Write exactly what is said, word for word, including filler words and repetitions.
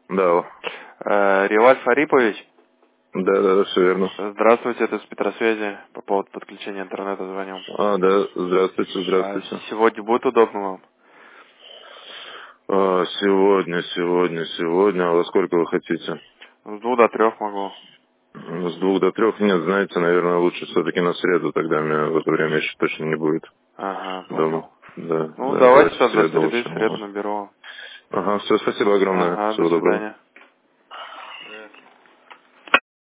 Да. Э, Реваль Фарипович? Да, да, да, все верно. Здравствуйте, это с Петросвязи. По поводу подключения интернета звоню. А, да, здравствуйте, А здравствуйте. сегодня будет удобно вам? А, сегодня, сегодня, сегодня. А во сколько вы хотите? С двух до трех могу. С двух до трех? Нет, знаете, наверное, лучше все-таки на среду, тогда меня в это время еще точно не будет Ага, дома. понял. Да, Ну, да, давайте давайте в тогда до среду среды, в лучше. среду Ага, наберу вам. ага все, спасибо огромное. Ага, до Всего доброго. свидания.